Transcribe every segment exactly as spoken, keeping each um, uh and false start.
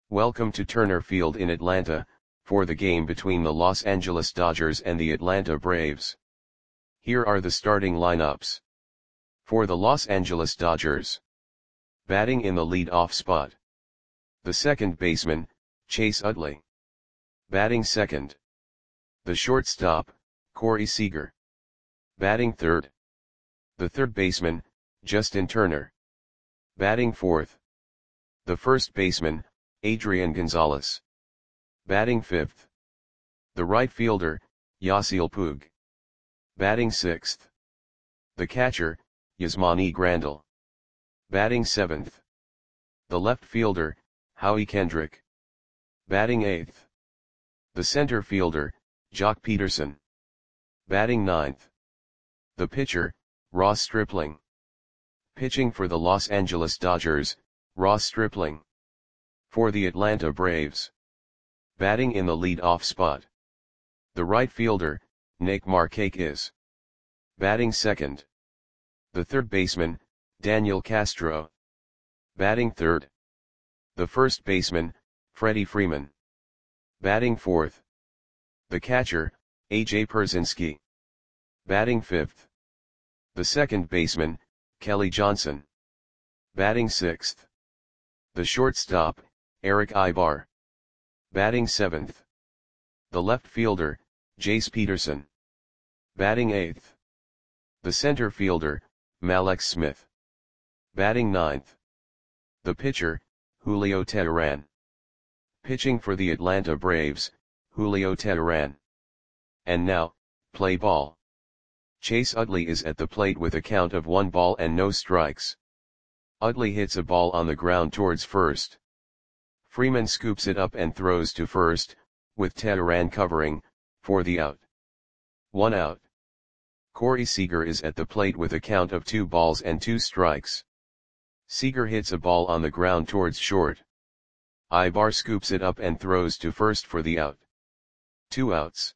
Welcome to Turner Field in Atlanta, for the game between the Los Angeles Dodgers and the Atlanta Braves. Here are the starting lineups. For the Los Angeles Dodgers. Batting in the lead-off spot. The second baseman, Chase Utley. Batting second. The shortstop, Corey Seager. Batting third. The third baseman, Justin Turner. Batting fourth. The first baseman, Adrian Gonzalez. Batting fifth. The right fielder, Yasiel Puig. Batting sixth. The catcher, Yasmani Grandal. Batting seventh. The left fielder, Howie Kendrick. Batting eighth. The center fielder, Joc Pederson. Batting ninth. The pitcher, Ross Stripling. Pitching for the Los Angeles Dodgers, Ross Stripling. For the Atlanta Braves. Batting in the lead-off spot. The right fielder, Nick Markakis. Batting second. The third baseman, Daniel Castro. Batting third. The first baseman, Freddie Freeman. Batting fourth. The catcher, A J Pierzynski. Batting fifth. The second baseman, Kelly Johnson. Batting sixth. The shortstop, Eric Aybar. Batting seventh. The left fielder, Jace Peterson. Batting eighth. The center fielder, Mallex Smith. Batting ninth. The pitcher, Julio Teheran. Pitching for the Atlanta Braves, Julio Teheran. And now, play ball. Chase Utley is at the plate with a count of one ball and no strikes. Utley hits a ball on the ground towards first. Freeman scoops it up and throws to first, with Teheran covering, for the out. One out. Corey Seager is at the plate with a count of two balls and two strikes. Seager hits a ball on the ground towards short. Aybar scoops it up and throws to first for the out. Two outs.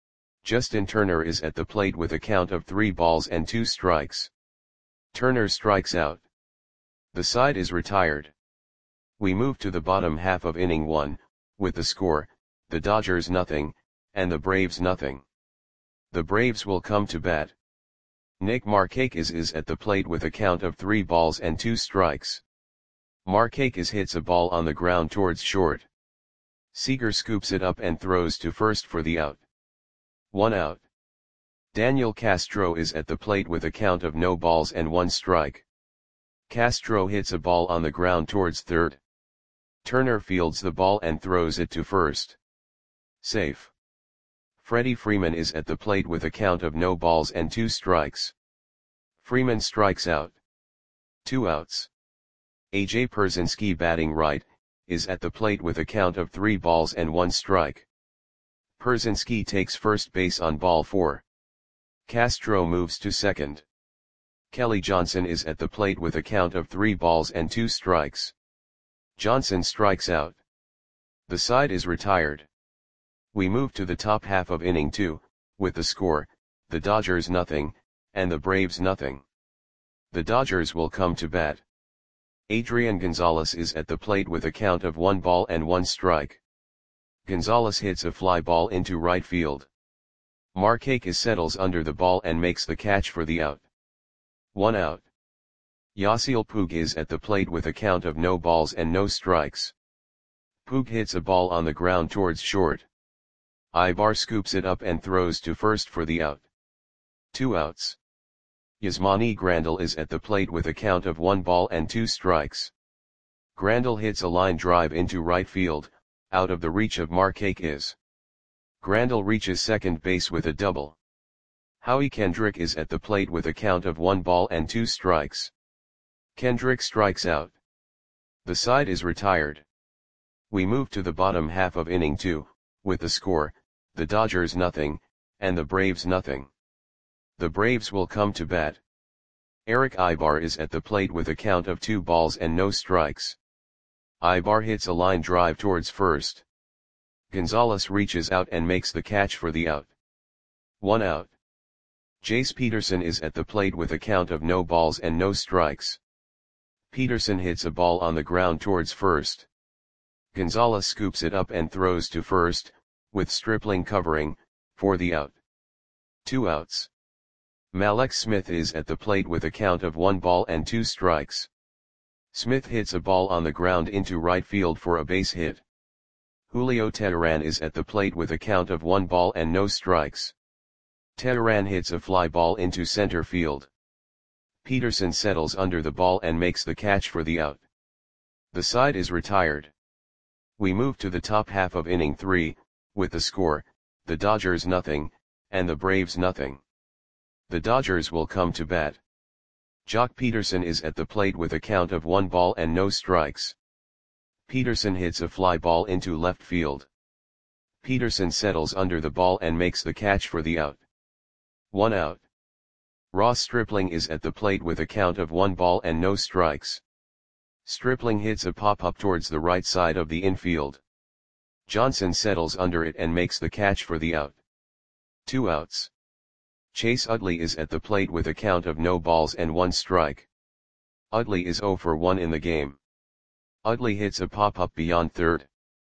Justin Turner is at the plate with a count of three balls and two strikes. Turner strikes out. The side is retired. We move to the bottom half of inning one, with the score, the Dodgers nothing, and the Braves nothing. The Braves will come to bat. Nick Markakis is at the plate with a count of three balls and two strikes. Markakis hits a ball on the ground towards short. Seager scoops it up and throws to first for the out. One out. Daniel Castro is at the plate with a count of no balls and one strike. Castro hits a ball on the ground towards third. Turner fields the ball and throws it to first. Safe. Freddie Freeman is at the plate with a count of no balls and two strikes. Freeman strikes out. Two outs. A J Pierzynski, batting right, is at the plate with a count of three balls and one strike. Pierzynski takes first base on ball four. Castro moves to second. Kelly Johnson is at the plate with a count of three balls and two strikes. Johnson strikes out. The side is retired. We move to the top half of inning two, with the score, the Dodgers nothing, and the Braves nothing. The Dodgers will come to bat. Adrian Gonzalez is at the plate with a count of one ball and one strike. Gonzalez hits a fly ball into right field. Markakis settles under the ball and makes the catch for the out. One out. Yasiel Puig is at the plate with a count of no balls and no strikes. Puig hits a ball on the ground towards short. Aybar scoops it up and throws to first for the out. Two outs. Yasmani Grandal is at the plate with a count of one ball and two strikes. Grandal hits a line drive into right field, out of the reach of Markakis. Grandal reaches second base with a double. Howie Kendrick is at the plate with a count of one ball and two strikes. Kendrick strikes out. The side is retired. We move to the bottom half of inning two, with the score, the Dodgers nothing, and the Braves nothing. The Braves will come to bat. Eric Aybar is at the plate with a count of two balls and no strikes. Aybar hits a line drive towards first. Gonzalez reaches out and makes the catch for the out. One out. Jace Peterson is at the plate with a count of no balls and no strikes. Peterson hits a ball on the ground towards first. Gonzalez scoops it up and throws to first, with Stripling covering, for the out. Two outs. Mallex Smith is at the plate with a count of one ball and two strikes. Smith hits a ball on the ground into right field for a base hit. Julio Teheran is at the plate with a count of one ball and no strikes. Teheran hits a fly ball into center field. Peterson settles under the ball and makes the catch for the out. The side is retired. We move to the top half of inning three, with the score, the Dodgers nothing, and the Braves nothing. The Dodgers will come to bat. Jock Peterson is at the plate with a count of one ball and no strikes. Peterson hits a fly ball into left field. Peterson settles under the ball and makes the catch for the out. One out. Ross Stripling is at the plate with a count of one ball and no strikes. Stripling hits a pop-up towards the right side of the infield. Johnson settles under it and makes the catch for the out. Two outs. Chase Utley is at the plate with a count of no balls and one strike. Utley is oh for one in the game. Utley hits a pop-up beyond third.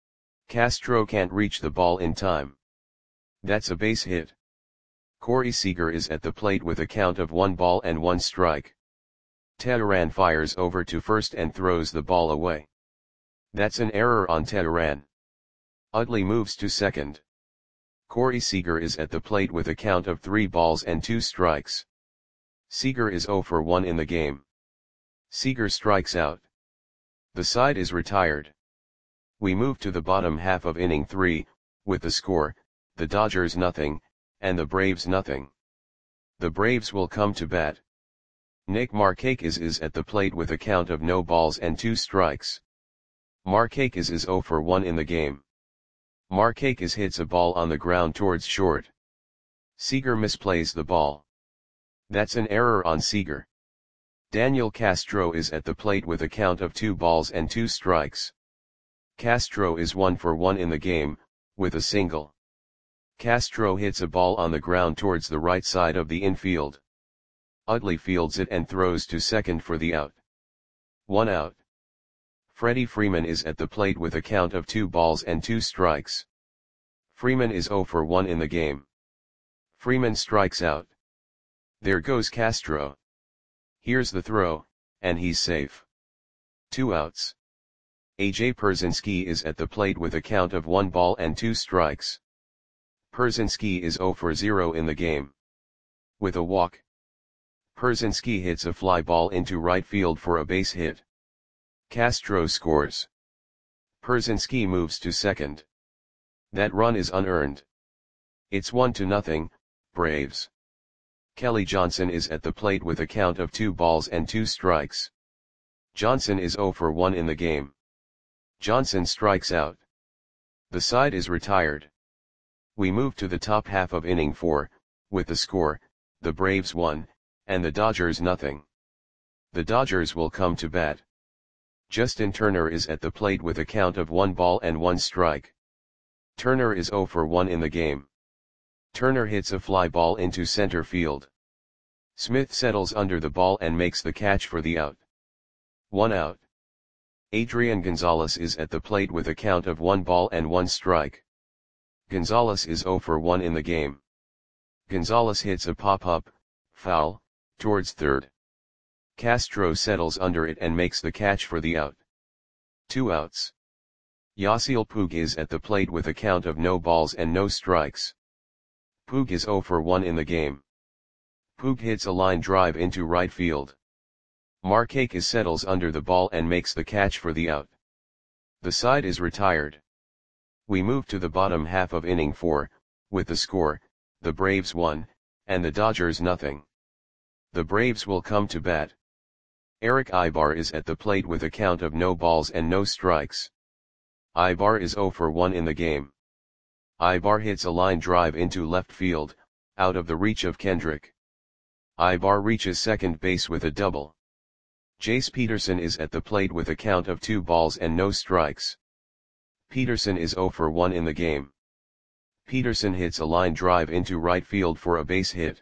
Castro can't reach the ball in time. That's a base hit. Corey Seager is at the plate with a count of one ball and one strike. Teheran fires over to first and throws the ball away. That's an error on Teheran. Utley moves to second. Corey Seager is at the plate with a count of three balls and two strikes. Seager is oh for one in the game. Seager strikes out. The side is retired. We move to the bottom half of inning three, with the score, the Dodgers nothing, and the Braves nothing. The Braves will come to bat. Nick Markakis is at the plate with a count of no balls and two strikes. Markakis is oh for one in the game. Markakis hits a ball on the ground towards short. Seager misplays the ball. That's an error on Seager. Daniel Castro is at the plate with a count of two balls and two strikes. Castro is one for one in the game, with a single. Castro hits a ball on the ground towards the right side of the infield. Utley fields it and throws to second for the out. One out. Freddie Freeman is at the plate with a count of two balls and two strikes. Freeman is oh for one in the game. Freeman strikes out. There goes Castro. Here's the throw, and he's safe. Two outs. A J Pierzynski is at the plate with a count of one ball and two strikes. Pierzynski is oh for zero in the game. With a walk, Pierzynski hits a fly ball into right field for a base hit. Castro scores. Pierzynski moves to second. That run is unearned. It's one to nothing, Braves. Kelly Johnson is at the plate with a count of two balls and two strikes. Johnson is oh for one in the game. Johnson strikes out. The side is retired. We move to the top half of inning four, with the score, the Braves one, and the Dodgers nothing. The Dodgers will come to bat. Justin Turner is at the plate with a count of one ball and one strike. Turner is oh for one in the game. Turner hits a fly ball into center field. Smith settles under the ball and makes the catch for the out. One out. Adrian Gonzalez is at the plate with a count of one ball and one strike. Gonzalez is oh for one in the game. Gonzalez hits a pop-up, foul, towards third. Castro settles under it and makes the catch for the out. Two outs. Yasiel Puig is at the plate with a count of no balls and no strikes. Puig is oh for one in the game. Puig hits a line drive into right field. Markakis settles under the ball and makes the catch for the out. The side is retired. We move to the bottom half of inning four, with the score, the Braves one, and the Dodgers nothing. The Braves will come to bat. Eric Aybar is at the plate with a count of no balls and no strikes. Aybar is oh for one in the game. Aybar hits a line drive into left field, out of the reach of Kendrick. Aybar reaches second base with a double. Jace Peterson is at the plate with a count of two balls and no strikes. Peterson is oh for one in the game. Peterson hits a line drive into right field for a base hit.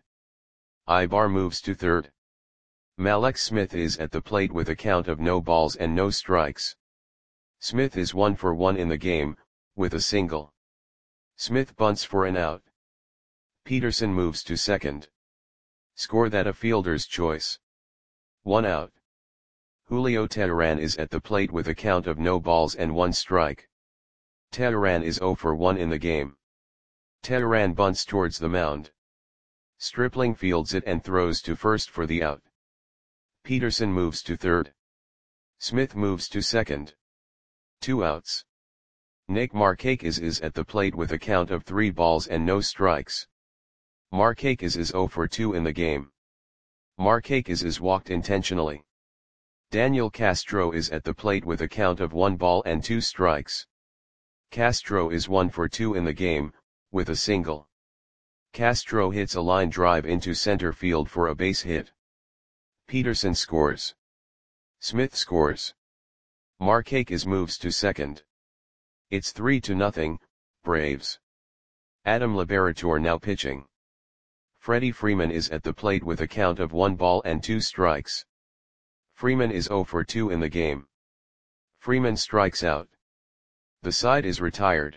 Aybar moves to third. Mallex Smith is at the plate with a count of no balls and no strikes. Smith is one for one in the game, with a single. Smith bunts for an out. Peterson moves to second. Score that a fielder's choice. One out. Julio Teheran is at the plate with a count of no balls and one strike. Teheran is zero for one in the game. Teheran bunts towards the mound. Stripling fields it and throws to first for the out. Peterson moves to third. Smith moves to second. Two outs. Nick Markakis is at the plate with a count of three balls and no strikes. Markakis is zero for two in the game. Markakis is walked intentionally. Daniel Castro is at the plate with a count of one ball and two strikes. Castro is one for two in the game, with a single. Castro hits a line drive into center field for a base hit. Peterson scores. Smith scores. Markakis moves to second. It's three to nothing, Braves. Adam Liberator now pitching. Freddie Freeman is at the plate with a count of one ball and two strikes. Freeman is zero for two in the game. Freeman strikes out. The side is retired.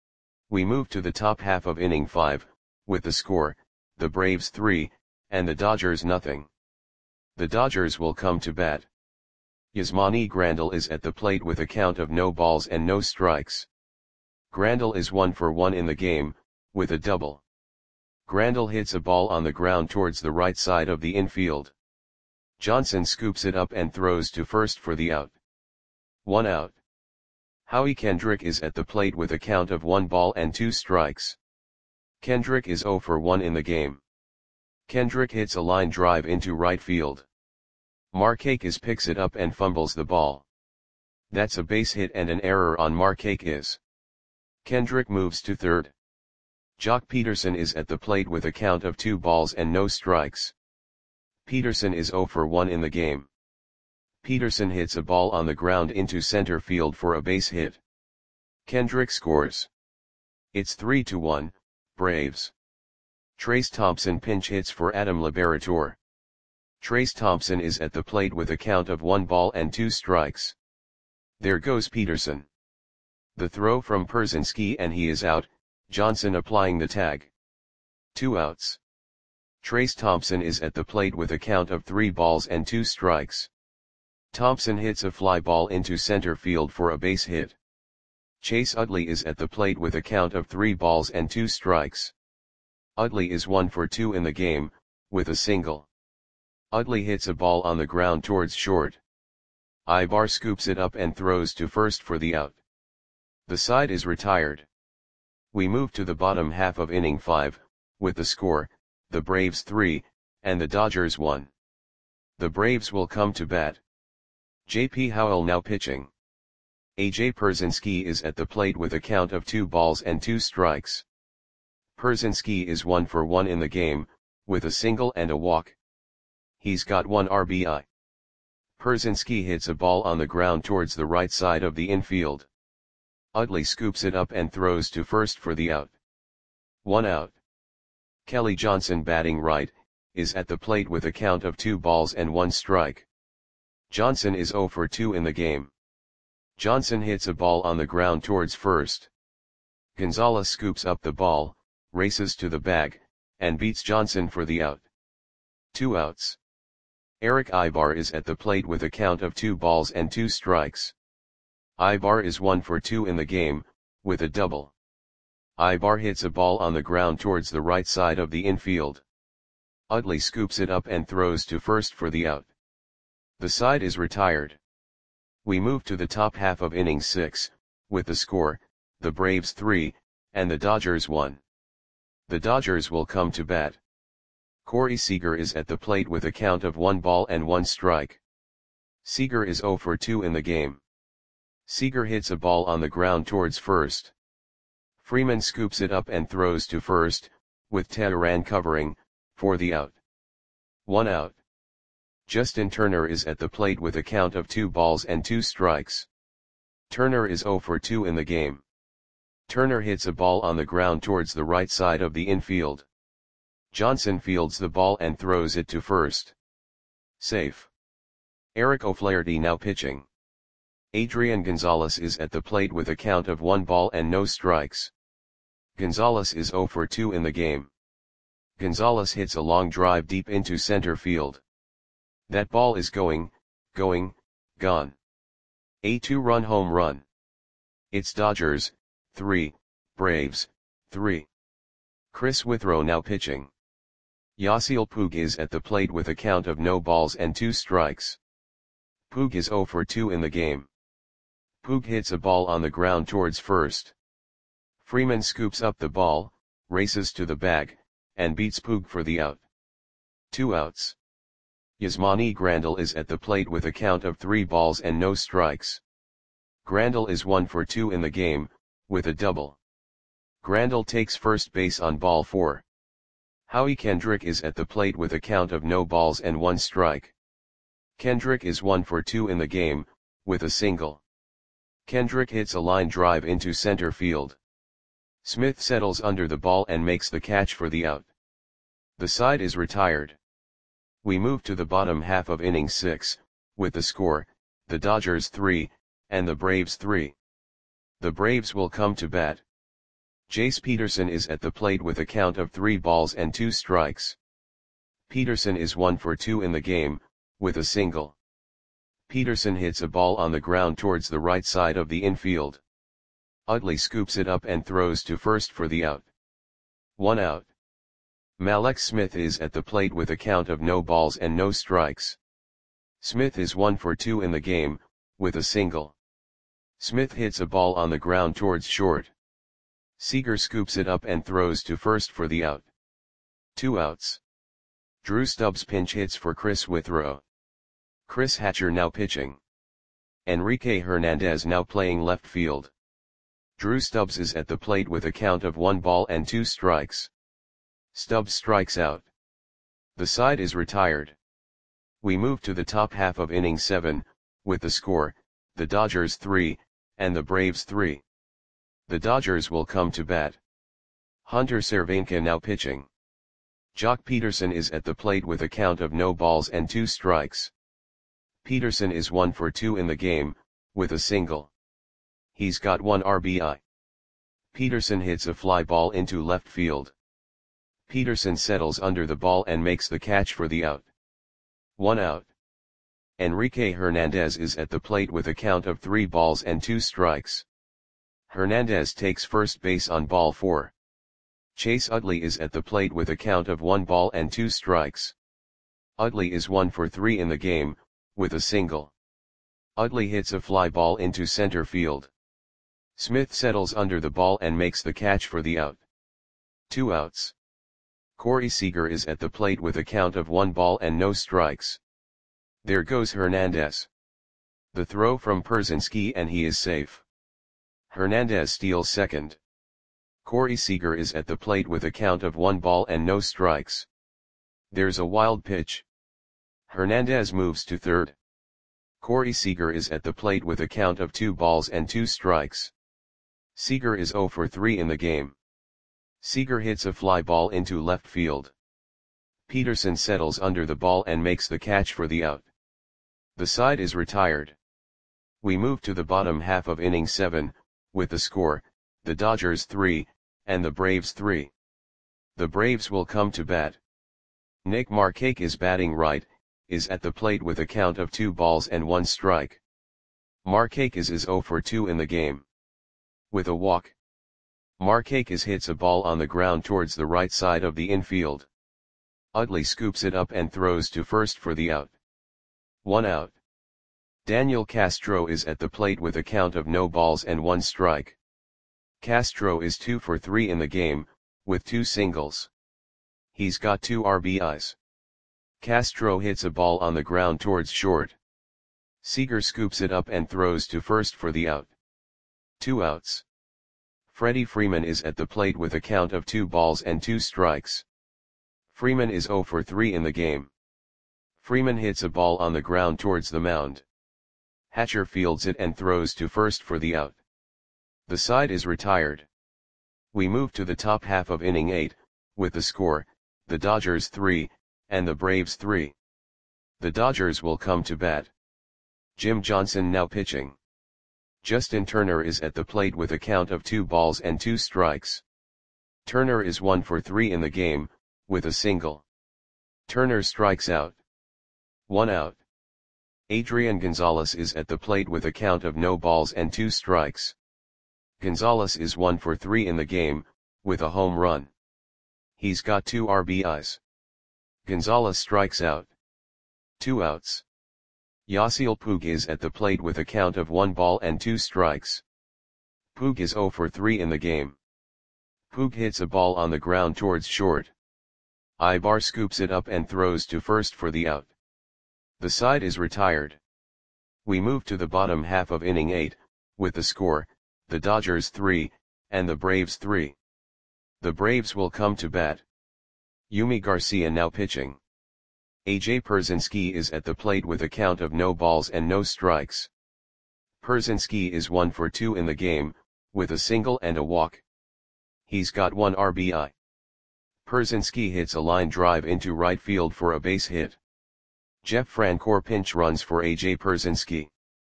We move to the top half of inning five, with the score, the Braves three, and the Dodgers nothing. The Dodgers will come to bat. Yasmani Grandal is at the plate with a count of no balls and no strikes. Grandal is one for one in the game, with a double. Grandal hits a ball on the ground towards the right side of the infield. Johnson scoops it up and throws to first for the out. One out. Howie Kendrick is at the plate with a count of one ball and two strikes. Kendrick is zero for one in the game. Kendrick hits a line drive into right field. Markakis picks it up and fumbles the ball. That's a base hit and an error on Markakis. Kendrick moves to third. Jock Peterson is at the plate with a count of two balls and no strikes. Peterson is zero for one in the game. Peterson hits a ball on the ground into center field for a base hit. Kendrick scores. It's three to one, Braves. Trace Thompson pinch hits for Adam Liberator. Trace Thompson is at the plate with a count of one ball and two strikes. There goes Peterson. The throw from Pierzynski and he is out, Johnson applying the tag. Two outs. Trace Thompson is at the plate with a count of three balls and two strikes. Thompson hits a fly ball into center field for a base hit. Chase Utley is at the plate with a count of three balls and two strikes. Utley is one for two in the game, with a single. Utley hits a ball on the ground towards short. Ibar scoops it up and throws to first for the out. The side is retired. We move to the bottom half of inning five, with the score, the Braves three, and the Dodgers one. The Braves will come to bat. J P Howell now pitching. A J Pierzynski is at the plate with a count of two balls and two strikes. Pierzynski is one for one in the game, with a single and a walk. He's got one R B I. Pierzynski hits a ball on the ground towards the right side of the infield. Utley scoops it up and throws to first for the out. One out. Kelly Johnson batting right, is at the plate with a count of two balls and one strike. Johnson is zero for two in the game. Johnson hits a ball on the ground towards first. Gonzalez scoops up the ball, races to the bag, and beats Johnson for the out. Two outs. Eric Ibar is at the plate with a count of two balls and two strikes. Ibar is one for two in the game, with a double. Ibar hits a ball on the ground towards the right side of the infield. Utley scoops it up and throws to first for the out. The side is retired. We move to the top half of inning six, with the score, the Braves three, and the Dodgers one. The Dodgers will come to bat. Corey Seager is at the plate with a count of one ball and one strike. Seager is zero for two in the game. Seager hits a ball on the ground towards first. Freeman scoops it up and throws to first, with Teheran covering, for the out. One out. Justin Turner is at the plate with a count of two balls and two strikes. Turner is zero for two in the game. Turner hits a ball on the ground towards the right side of the infield. Johnson fields the ball and throws it to first. Safe. Eric O'Flaherty now pitching. Adrian Gonzalez is at the plate with a count of one ball and no strikes. Gonzalez is zero for two in the game. Gonzalez hits a long drive deep into center field. That ball is going, going, gone. A two-run home run. It's Dodgers, three, Braves, three. Chris Withrow now pitching. Yasiel Puig is at the plate with a count of no balls and two strikes. Puig is zero for two in the game. Puig hits a ball on the ground towards first. Freeman scoops up the ball, races to the bag, and beats Puig for the out. Two outs. Yasmani Grandal is at the plate with a count of three balls and no strikes. Grandal is one for two in the game, with a double. Grandal takes first base on ball four. Howie Kendrick is at the plate with a count of no balls and one strike. Kendrick is one for two in the game, with a single. Kendrick hits a line drive into center field. Smith settles under the ball and makes the catch for the out. The side is retired. We move to the bottom half of inning six, with the score, the Dodgers three, and the Braves three. The Braves will come to bat. Jace Peterson is at the plate with a count of three balls and two strikes. Peterson is one for two in the game, with a single. Peterson hits a ball on the ground towards the right side of the infield. Utley scoops it up and throws to first for the out. One out. Mallex Smith is at the plate with a count of no balls and no strikes. Smith is one for two in the game, with a single. Smith hits a ball on the ground towards short. Seager scoops it up and throws to first for the out. Two outs. Drew Stubbs pinch hits for Chris Withrow. Chris Hatcher now pitching. Enrique Hernandez now playing left field. Drew Stubbs is at the plate with a count of one ball and two strikes. Stubbs strikes out. The side is retired. We move to the top half of inning seven, with the score, the Dodgers three, and the Braves three. The Dodgers will come to bat. Hunter Cervenka now pitching. Jock Peterson is at the plate with a count of no balls and two strikes. Peterson is one for two in the game, with a single. He's got one R B I. Peterson hits a fly ball into left field. Peterson settles under the ball and makes the catch for the out. One out. Enrique Hernandez is at the plate with a count of three balls and two strikes. Hernandez takes first base on ball four. Chase Utley is at the plate with a count of one ball and two strikes. Utley is one for three in the game, with a single. Utley hits a fly ball into center field. Smith settles under the ball and makes the catch for the out. Two outs. Corey Seager is at the plate with a count of one ball and no strikes. There goes Hernandez. The throw from Pierzynski and he is safe. Hernandez steals second. Corey Seager is at the plate with a count of one ball and no strikes. There's a wild pitch. Hernandez moves to third. Corey Seager is at the plate with a count of two balls and two strikes. Seager is zero for three in the game. Seager hits a fly ball into left field. Peterson settles under the ball and makes the catch for the out. The side is retired. We move to the bottom half of inning seven, with the score, the Dodgers three, and the Braves three. The Braves will come to bat. Nick Markakis is batting right, is at the plate with a count of two balls and one strike. Markakis is zero for two in the game. With a walk. Markakis hits a ball on the ground towards the right side of the infield. Utley scoops it up and throws to first for the out. One out. Daniel Castro is at the plate with a count of no balls and one strike. Castro is two for three in the game, with two singles. He's got two R B Is. Castro hits a ball on the ground towards short. Seager scoops it up and throws to first for the out. Two outs. Freddie Freeman is at the plate with a count of two balls and two strikes. Freeman is zero for three in the game. Freeman hits a ball on the ground towards the mound. Hatcher fields it and throws to first for the out. The side is retired. We move to the top half of inning eight, with the score, the Dodgers three, and the Braves three. The Dodgers will come to bat. Jim Johnson now pitching. Justin Turner is at the plate with a count of two balls and two strikes. Turner is one for three in the game, with a single. Turner strikes out. One out. Adrian Gonzalez is at the plate with a count of no balls and two strikes. Gonzalez is one for three in the game, with a home run. He's got two R B Is. Gonzalez strikes out. Two outs. Yasiel Puig is at the plate with a count of one ball and two strikes. Puig is zero for three in the game. Puig hits a ball on the ground towards short. Ibar scoops it up and throws to first for the out. The side is retired. We move to the bottom half of inning eight, with the score, the Dodgers three, and the Braves three. The Braves will come to bat. Yumi Garcia now pitching. A J Pierzynski is at the plate with a count of no balls and no strikes. Pierzynski is one for two in the game, with a single and a walk. He's got one R B I. Pierzynski hits a line drive into right field for a base hit. Jeff Francoeur pinch runs for A J Pierzynski.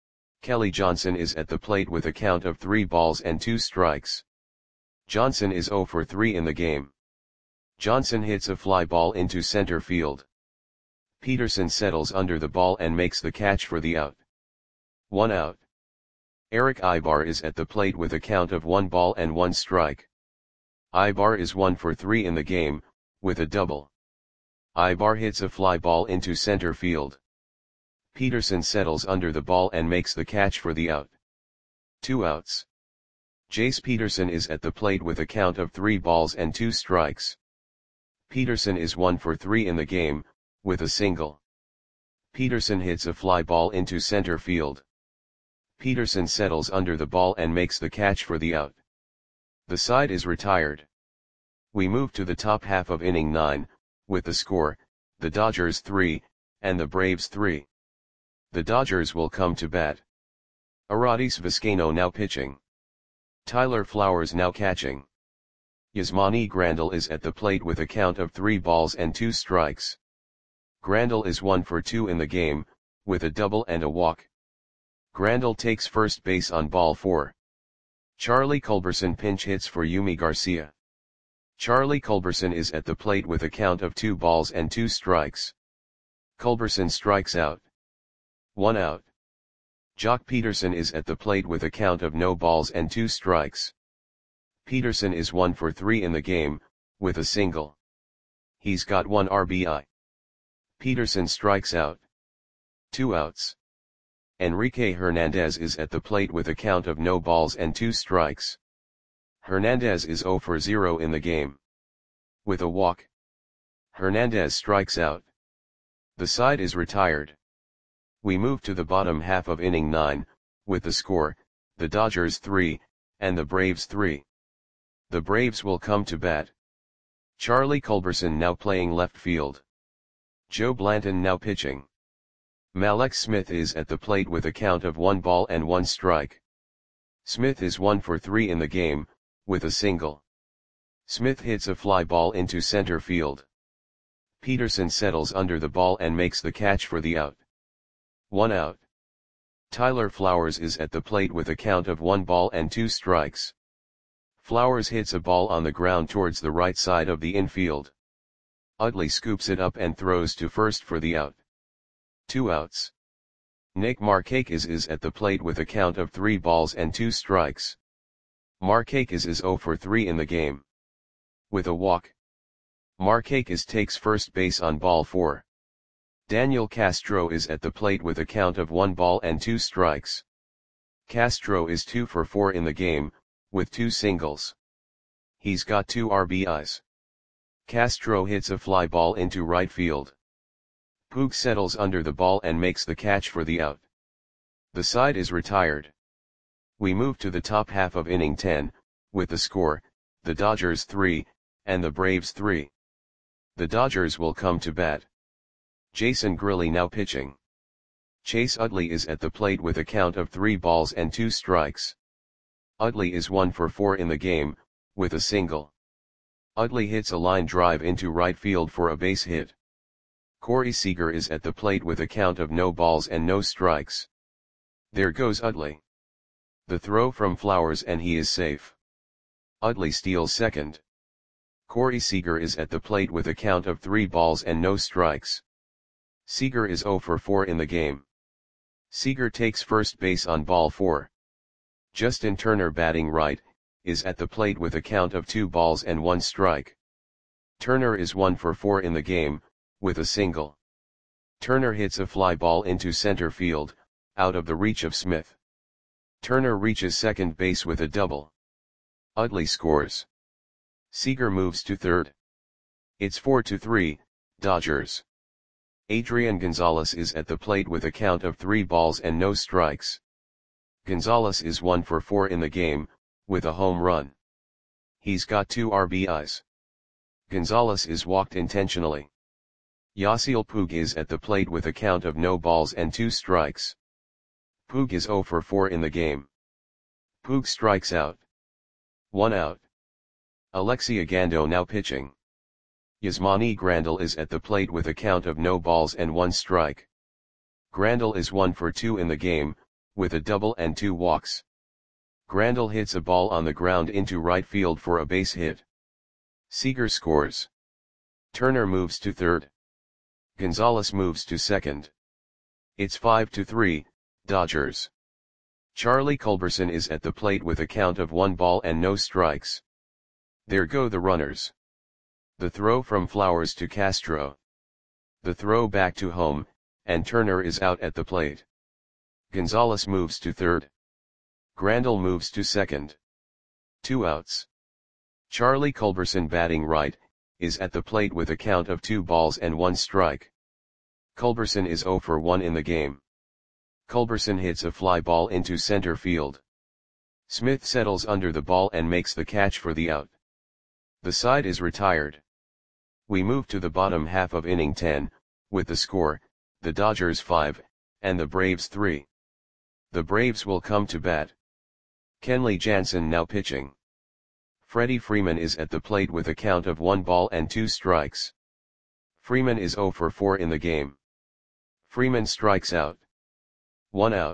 Kelly Johnson is at the plate with a count of three balls and two strikes. Johnson is zero for three in the game. Johnson hits a fly ball into center field. Peterson settles under the ball and makes the catch for the out. One out. Eric Ibar is at the plate with a count of one ball and one strike. Ibar is one for three in the game, with a double. Ibar hits a fly ball into center field. Peterson settles under the ball and makes the catch for the out. Two outs. Jace Peterson is at the plate with a count of three balls and two strikes. Peterson is one for three in the game, with a single. Peterson hits a fly ball into center field. Peterson settles under the ball and makes the catch for the out. The side is retired. We move to the top half of inning nine, with the score, the Dodgers three, and the Braves three. The Dodgers will come to bat. Aradis Vizcaino now pitching. Tyler Flowers now catching. Yasmani Grandal is at the plate with a count of three balls and two strikes. Grandal is one for two in the game, with a double and a walk. Grandal takes first base on ball four. Charlie Culberson pinch hits for Yumi Garcia. Charlie Culberson is at the plate with a count of two balls and two strikes. Culberson strikes out. One out. Jock Peterson is at the plate with a count of no balls and two strikes. Peterson is one for three in the game, with a single. He's got one R B I. Peterson strikes out. Two outs. Enrique Hernandez is at the plate with a count of no balls and two strikes. Hernandez is zero for zero in the game. With a walk. Hernandez strikes out. The side is retired. We move to the bottom half of inning nine, with the score, the Dodgers three, and the Braves three. The Braves will come to bat. Charlie Culberson now playing left field. Joe Blanton now pitching. Mallex Smith is at the plate with a count of one ball and one strike. Smith is one for three in the game, with a single. Smith hits a fly ball into center field. Peterson settles under the ball and makes the catch for the out. One out. Tyler Flowers is at the plate with a count of one ball and two strikes. Flowers hits a ball on the ground towards the right side of the infield. Utley scoops it up and throws to first for the out. Two outs. Nick Markakis is at the plate with a count of three balls and two strikes. Markakis is zero for three in the game. With a walk. Markakis takes first base on ball four. Daniel Castro is at the plate with a count of one ball and two strikes. Castro is two for four in the game, with two singles. He's got two R B Is. Castro hits a fly ball into right field. Puig settles under the ball and makes the catch for the out. The side is retired. We move to the top half of inning ten, with the score, the Dodgers three, and the Braves three. The Dodgers will come to bat. Jason Grilli now pitching. Chase Utley is at the plate with a count of three balls and two strikes. Utley is one for four in the game, with a single. Utley hits a line drive into right field for a base hit. Corey Seager is at the plate with a count of no balls and no strikes. There goes Utley. The throw from Flowers and he is safe. Utley steals second. Corey Seager is at the plate with a count of three balls and no strikes. Seager is zero for four in the game. Seager takes first base on ball four. Justin Turner, batting right, is at the plate with a count of two balls and one strike. Turner is one for four in the game, with a single. Turner hits a fly ball into center field, out of the reach of Smith. Turner reaches second base with a double. Utley scores. Seager moves to third. It's four to three, Dodgers. Adrian Gonzalez is at the plate with a count of three balls and no strikes. Gonzalez is one for four in the game, with a home run. He's got two R B Is. Gonzalez is walked intentionally. Yasiel Puig is at the plate with a count of no balls and two strikes. Puig is zero for four in the game. Puig strikes out. One out. Alexi Ogando now pitching. Yasmani Grandal is at the plate with a count of no balls and one strike. Grandal is one for two in the game, with a double and two walks. Grandal hits a ball on the ground into right field for a base hit. Seager scores. Turner moves to third. Gonzalez moves to second. It's five to three, Dodgers. Charlie Culberson is at the plate with a count of one ball and no strikes. There go the runners. The throw from Flowers to Castro. The throw back to home, and Turner is out at the plate. Gonzalez moves to third. Grandal moves to second. Two outs. Charlie Culberson, batting right, is at the plate with a count of two balls and one strike. Culberson is zero for one in the game. Culberson hits a fly ball into center field. Smith settles under the ball and makes the catch for the out. The side is retired. We move to the bottom half of inning ten, with the score, the Dodgers five, and the Braves three. The Braves will come to bat. Kenley Jansen now pitching. Freddie Freeman is at the plate with a count of one ball and two strikes. Freeman is zero for four in the game. Freeman strikes out. One out.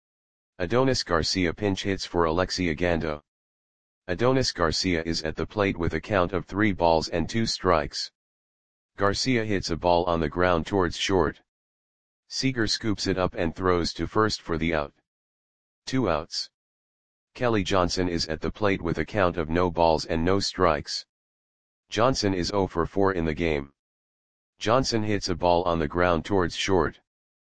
Adonis Garcia pinch hits for Alexi Ogando. Adonis Garcia is at the plate with a count of three balls and two strikes. Garcia hits a ball on the ground towards short. Seager scoops it up and throws to first for the out. Two outs. Kelly Johnson is at the plate with a count of no balls and no strikes. Johnson is zero for four in the game. Johnson hits a ball on the ground towards short.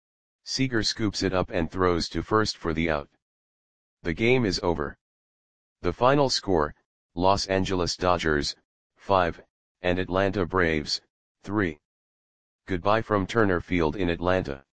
Seager scoops it up and throws to first for the out. The game is over. The final score, Los Angeles Dodgers, five, and Atlanta Braves, three. Goodbye from Turner Field in Atlanta.